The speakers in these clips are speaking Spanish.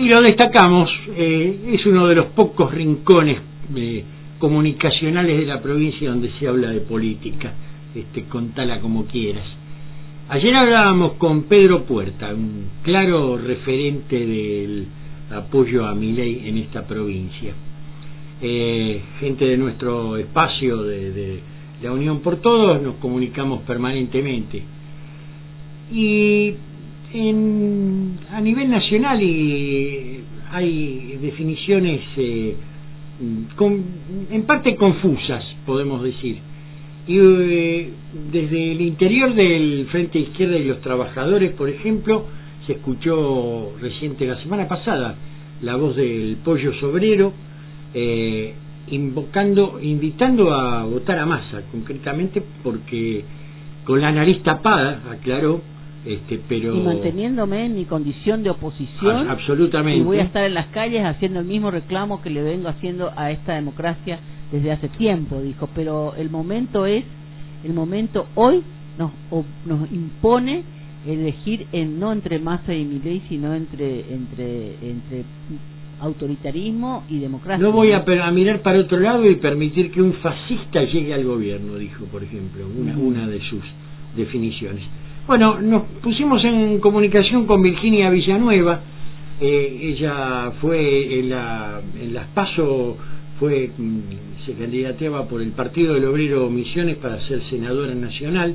Y lo destacamos, es uno de los pocos rincones comunicacionales de la provincia donde se habla de política, contala como quieras. Ayer hablábamos con Pedro Puerta, un claro referente del apoyo a Milei en esta provincia. Gente de nuestro espacio de la Unión por Todos, nos comunicamos permanentemente. Y a nivel nacional hay definiciones en parte confusas, podemos decir. Y desde el interior del Frente Izquierda y los Trabajadores, por ejemplo, se escuchó la semana pasada, la voz del Pollo Sobrero, invitando a votar a Massa, concretamente porque con la nariz tapada, aclaró, pero y manteniéndome en mi condición de oposición, absolutamente, y voy a estar en las calles haciendo el mismo reclamo que le vengo haciendo a esta democracia desde hace tiempo, dijo, pero el momento hoy nos impone elegir no entre Massa y Milei, sino entre autoritarismo y democracia. No voy a mirar para otro lado y permitir que un fascista llegue al gobierno, dijo, por ejemplo, una de sus definiciones. Bueno, nos pusimos en comunicación con Virginia Villanueva. Ella fue en las PASO, se candidateaba por el Partido del Obrero Misiones para ser senadora nacional.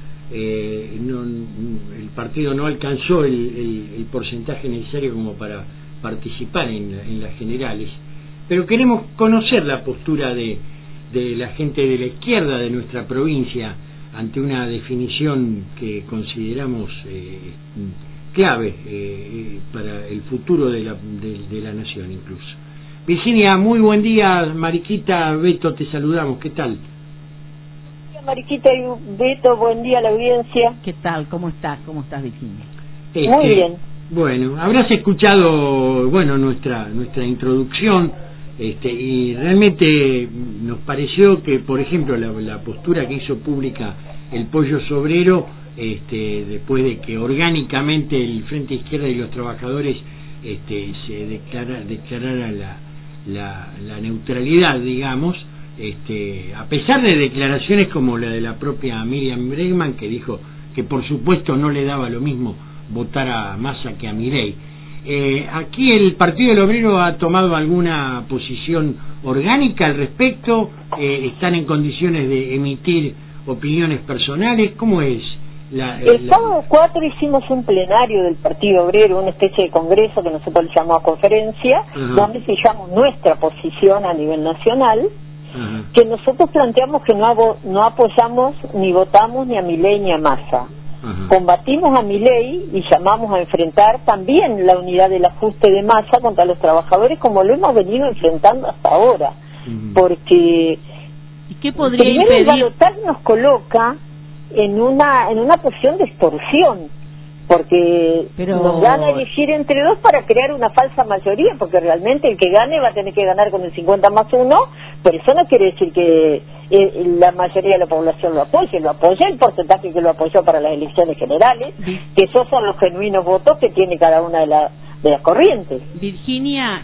El partido no alcanzó el porcentaje necesario como para participar en las generales, pero queremos conocer la postura de la gente de la izquierda de nuestra provincia ante una definición que consideramos clave para el futuro de la nación incluso. Virginia, muy buen día. Mariquita, Beto, te saludamos. ¿Qué tal? Mariquita y Beto, buen día a la audiencia. ¿Qué tal? ¿Cómo estás? ¿Cómo estás, Virginia? Muy bien. Bueno, habrás escuchado nuestra introducción, y realmente nos pareció que, por ejemplo, la postura que hizo pública el Pollo Sobrero, después de que orgánicamente el Frente Izquierda y los Trabajadores se declarara la neutralidad, digamos, a pesar de declaraciones como la de la propia Miriam Bregman, que dijo que por supuesto no le daba lo mismo votar a Massa que a Milei. Aquí el Partido del Obrero ha tomado alguna posición orgánica al respecto. ¿Están en condiciones de emitir opiniones personales? ¿Cómo es? El sábado 4 hicimos un plenario del Partido Obrero, una especie de congreso que nosotros le llamamos conferencia, donde fijamos nuestra posición a nivel nacional, que nosotros planteamos que no apoyamos ni votamos ni a Milei ni a Massa. Combatimos a Milei y llamamos a enfrentar también la unidad del ajuste de Massa contra los trabajadores, como lo hemos venido enfrentando hasta ahora, porque ¿y qué podría primero impedir? El balotaje nos coloca en una posición de extorsión, porque nos dan a elegir entre dos para crear una falsa mayoría, porque realmente el que gane va a tener que ganar con el 50+1, pero eso no quiere decir que la mayoría de la población lo apoya el porcentaje que lo apoyó para las elecciones generales, que esos son los genuinos votos que tiene cada una de las corrientes. Virginia,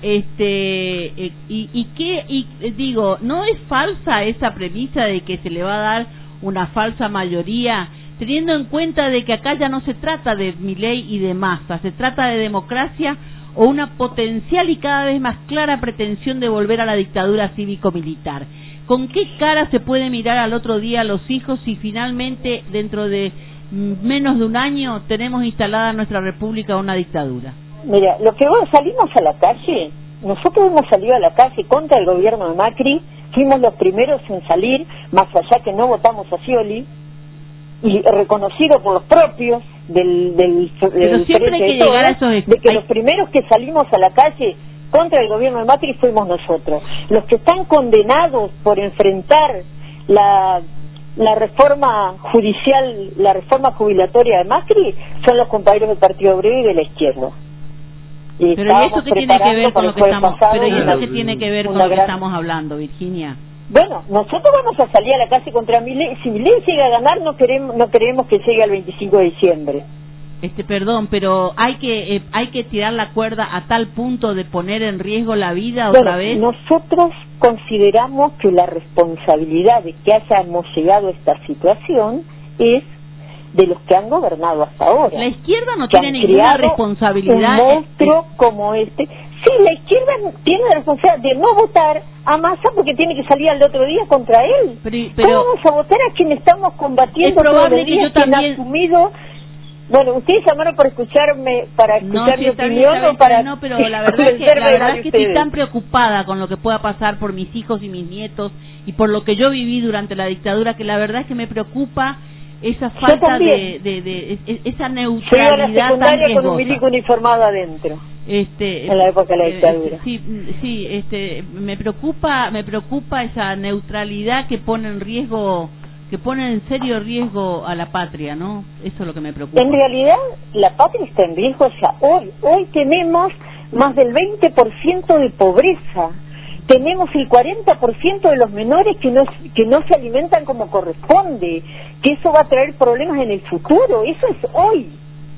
digo, ¿no es falsa esa premisa de que se le va a dar una falsa mayoría, teniendo en cuenta de que acá ya no se trata de Milei y de Massa, se trata de democracia o una potencial y cada vez más clara pretensión de volver a la dictadura cívico-militar? ¿Con qué cara se puede mirar al otro día a los hijos si finalmente dentro de menos de un año tenemos instalada en nuestra república una dictadura? Mira, salimos a la calle, nosotros hemos salido a la calle contra el gobierno de Macri, fuimos los primeros en salir, más allá que no votamos a Scioli, y reconocido por los propios del siempre hay que llegar a esos de que los primeros que salimos a la calle contra el gobierno de Macri fuimos nosotros. Los que están condenados por enfrentar la reforma judicial, la reforma jubilatoria de Macri, son los compañeros del Partido Obrero y de la izquierda. Pero ¿y eso qué tiene que ver con lo que estamos hablando, Virginia? Bueno, nosotros vamos a salir a la calle contra Milei. Si Milei llega a ganar, no queremos que llegue al 25 de diciembre. Perdón, pero hay que tirar la cuerda a tal punto de poner en riesgo la vida otra vez. Nosotros consideramos que la responsabilidad de que hayamos llegado a esta situación es de los que han gobernado hasta ahora. La izquierda no tiene ninguna responsabilidad. Un monstruo como este. Sí, la izquierda tiene la responsabilidad de no votar a Massa porque tiene que salir al otro día contra él. Pero ¿cómo vamos a votar a quien estamos combatiendo? Es probable que yo también... asumido. Bueno, ustedes llamaron para escucharme, para escuchar mi opinión o para... No, pero la verdad es que estoy tan preocupada con lo que pueda pasar por mis hijos y mis nietos y por lo que yo viví durante la dictadura, que la verdad es que me preocupa esa falta de esa neutralidad. Fui a la secundaria con un milico uniformado adentro. En la época de la dictadura. Me preocupa esa neutralidad que pone en riesgo, que pone en serio riesgo a la patria, ¿no? Eso es lo que me preocupa. En realidad, la patria está en riesgo ya hoy tenemos más del 20% de pobreza. Tenemos el 40% de los menores que no se alimentan como corresponde, que eso va a traer problemas en el futuro. Eso es hoy.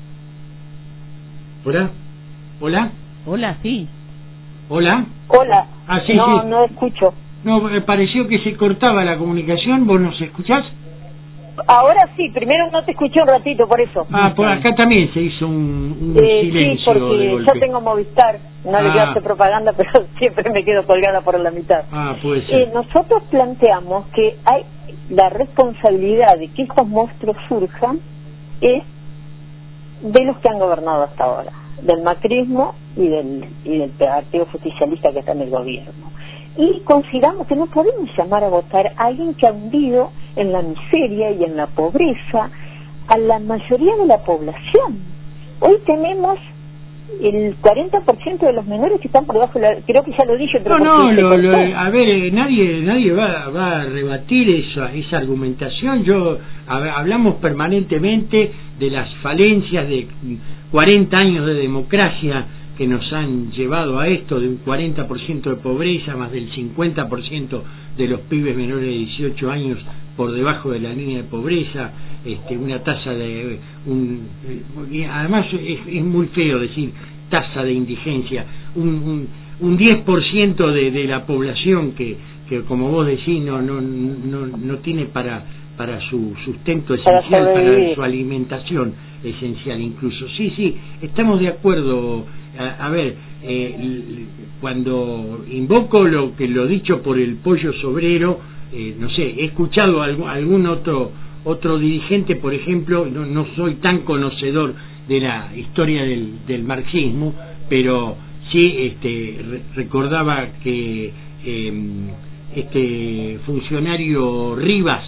Hola, sí. Hola. Sí, no escucho. No, me pareció que se cortaba la comunicación. ¿Vos nos escuchás? Ahora sí, primero no te escuché un ratito, por eso. Por acá también se hizo un silencio. Sí, porque yo tengo Movistar, no le quiero hacer propaganda, pero siempre me quedo colgada por la mitad. Puede ser. Nosotros planteamos que hay la responsabilidad de que estos monstruos surjan es de los que han gobernado hasta ahora, del macrismo y del partido justicialista que está en el gobierno. Y consideramos que no podemos llamar a votar a alguien que ha hundido en la miseria y en la pobreza a la mayoría de la población. Hoy tenemos el 40% de los menores que están por debajo de creo que ya lo dije, pero a ver, nadie va a rebatir esa argumentación. Hablamos permanentemente de las falencias de 40 años de democracia que nos han llevado a esto, de un 40% de pobreza, más del 50% de los pibes menores de 18 años por debajo de la línea de pobreza, una tasa de... además es muy feo decir tasa de indigencia, un 10% de la población que como vos decís no tiene para su sustento esencial, para su alimentación esencial incluso. Sí, estamos de acuerdo. A ver, cuando invoco lo dicho por el Pollo Sobrero, no sé, he escuchado algún otro dirigente, por ejemplo, no soy tan conocedor de la historia del marxismo, pero sí recordaba que este funcionario Rivas,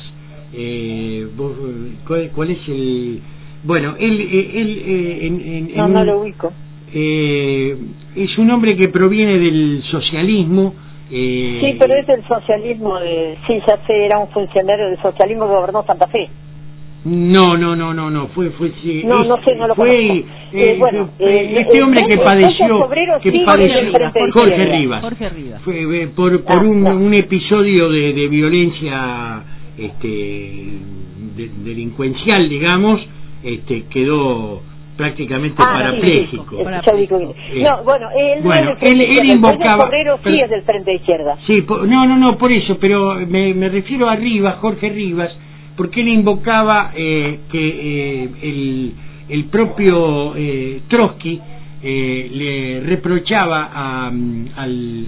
¿cuál es el...? Bueno, él no lo ubico. Es un hombre que proviene del socialismo. Sí, pero es del socialismo sí, ya sé, era un funcionario del socialismo que gobernó Santa Fe. No, fue sí, no sé, no lo conozco. Este hombre que padeció Jorge Rivas. Fue por un episodio de violencia delincuencial, digamos, quedó prácticamente parapléjico. Él invocaba... sí es del Frente de Izquierda. Sí, no, por eso, pero me refiero a Rivas, Jorge Rivas, porque él invocaba que el propio Trotsky le reprochaba al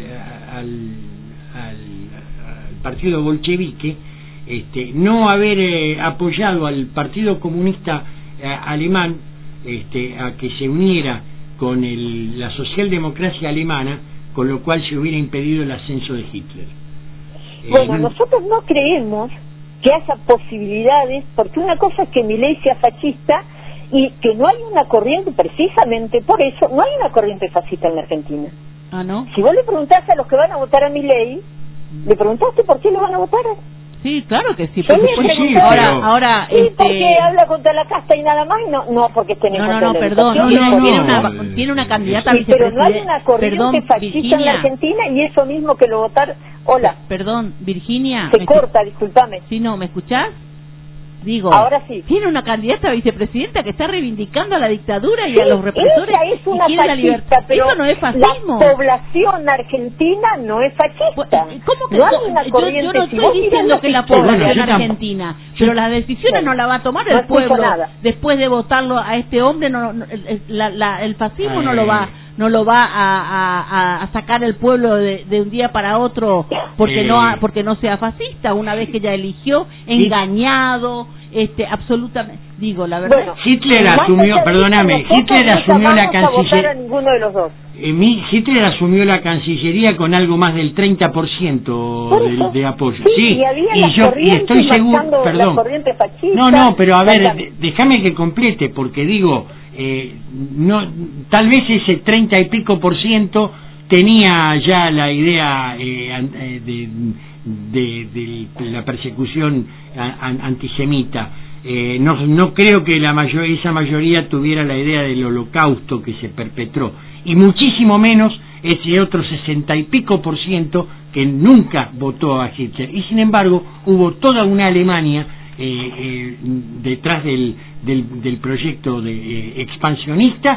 partido bolchevique no haber apoyado al Partido Comunista alemán a que se uniera con la socialdemocracia alemana, con lo cual se hubiera impedido el ascenso de Hitler. Nosotros no creemos que haya posibilidades, porque una cosa es que Milei sea fascista y que no hay una corriente, precisamente por eso, no hay una corriente fascista en la Argentina. ¿No? Si vos le preguntás a los que van a votar a Milei, ¿le preguntaste por qué lo van a votar? Sí, claro que sí. Ahora, porque habla contra la casta y nada más, no porque estén en contra de la educación. Tiene una candidata vicepresidenta. Pero no hay una corriente fascista en la Argentina y eso mismo que lo votar. Hola. Perdón, Virginia. Se corta, discúlpame. Sí, no, ¿me escuchás? Digo, ahora sí. Tiene una candidata a vicepresidenta que está reivindicando a la dictadura y a los represores. Ella es una y quiere la libertad. fascista, pero eso no es fascismo. la población argentina no es fascista. ¿Cómo que no hay una corriente? yo no Si estoy vos mirás diciendo los que la historias, población argentina, pero las decisiones no las va a tomar no el pueblo. nada. Después de votarlo a este hombre, el fascismo no lo va a sacar el pueblo de un día para otro porque no sea fascista, una vez que ya eligió, engañado, absolutamente, digo la verdad. Bueno, Hitler asumió, perdóname, Hitler asumió la Cancillería. Hitler asumió la Cancillería con algo más del 30% de apoyo. Sí, y estoy seguro, perdón. No, pero a ver, déjame que complete, porque digo, no, tal vez ese 30 y pico % tenía ya la idea de la persecución antisemita. No creo que esa mayoría tuviera la idea del holocausto que se perpetró, y muchísimo menos ese otro 60 y pico % que nunca votó a Hitler. Y sin embargo hubo toda una Alemania detrás del proyecto expansionista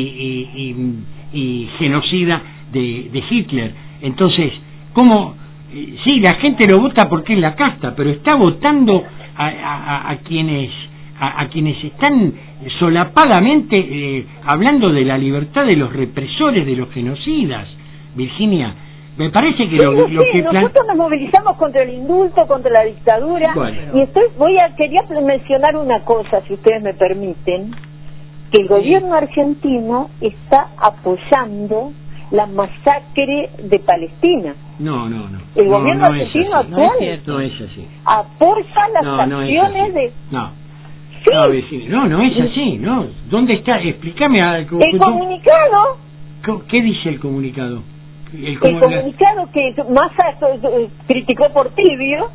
y genocida de Hitler. Entonces, ¿cómo? Sí, la gente lo vota porque es la casta, pero está votando a quienes están solapadamente hablando de la libertad de los represores, de los genocidas. Virginia, me parece que nosotros nos movilizamos contra el indulto, contra la dictadura. Bueno. Y quería mencionar una cosa, si ustedes me permiten, que el gobierno argentino está apoyando la masacre de Palestina. No. El gobierno argentino actual no es así. Apoya las acciones de... Sí. No es así, no. ¿Dónde está? Explícame algo. El comunicado. ¿Qué dice el comunicado? El comunicado que Massa criticó por tibio.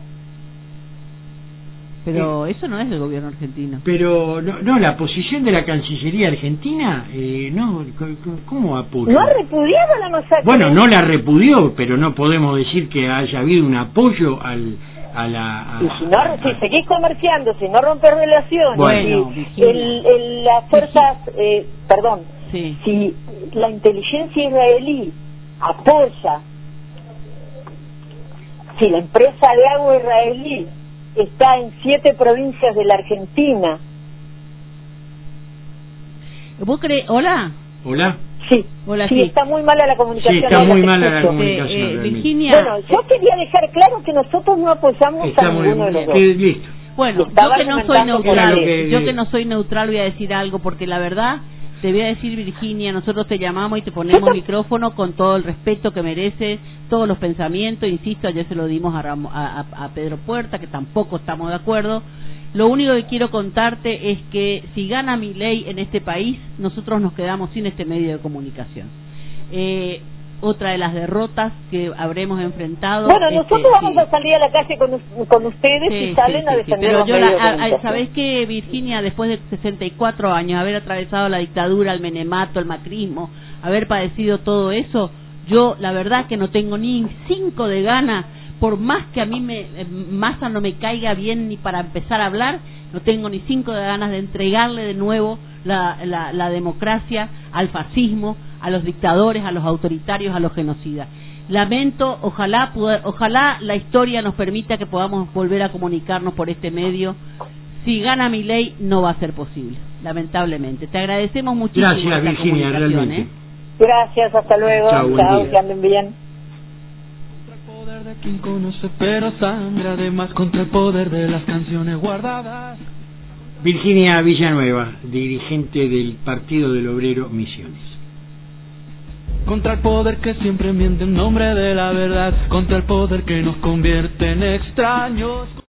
Pero eso no es del gobierno argentino. Pero no, la posición de la Cancillería argentina, ¿cómo apoya? No ha repudiado la masacre. Bueno, no la repudió, pero no podemos decir que haya habido un apoyo y si seguís comerciando, si no rompes relaciones, bueno, las fuerzas, si la inteligencia israelí apoya, si la empresa de agua israelí está en 7 provincias de la Argentina. ¿Vos crees? ¿Hola? Sí. Hola, sí, está muy mala la comunicación. Sí, está muy mala la comunicación. Virginia. Bueno, yo quería dejar claro que nosotros no apoyamos a ninguno de los dos. Listo. Bueno, yo que no soy neutral, voy a decir algo, porque la verdad, te voy a decir, Virginia, nosotros te llamamos y te ponemos micrófono con todo el respeto que mereces, todos los pensamientos, insisto, ayer se lo dimos a Pedro Puerta, que tampoco estamos de acuerdo. Lo único que quiero contarte es que si gana Milei en este país, nosotros nos quedamos sin este medio de comunicación. Otra de las derrotas que habremos enfrentado. Bueno, nosotros vamos a salir a la calle con ustedes y salen a defender los medios de comunicación. ¿Sabés qué, Virginia? Después de 64 años, haber atravesado la dictadura, el menemato, el macrismo, haber padecido todo eso, yo la verdad que no tengo ni 5 de ganas, por más que a mí Massa no me caiga bien ni para empezar a hablar, no tengo ni 5 de ganas de entregarle de nuevo la democracia al fascismo, a los dictadores, a los autoritarios, a los genocidas. Lamento, ojalá la historia nos permita que podamos volver a comunicarnos por este medio. Si gana Milei no va a ser posible, lamentablemente. Te agradecemos muchísimo. Gracias, Virginia, realmente. Gracias, hasta luego. Chao, que anden bien. Poder de quien conoce pero sangre, además contra el poder de las canciones guardadas. Virginia Villanueva, dirigente del Partido del Obrero Misiones. Contra el poder que siempre miente en nombre de la verdad, contra el poder que nos convierte en extraños.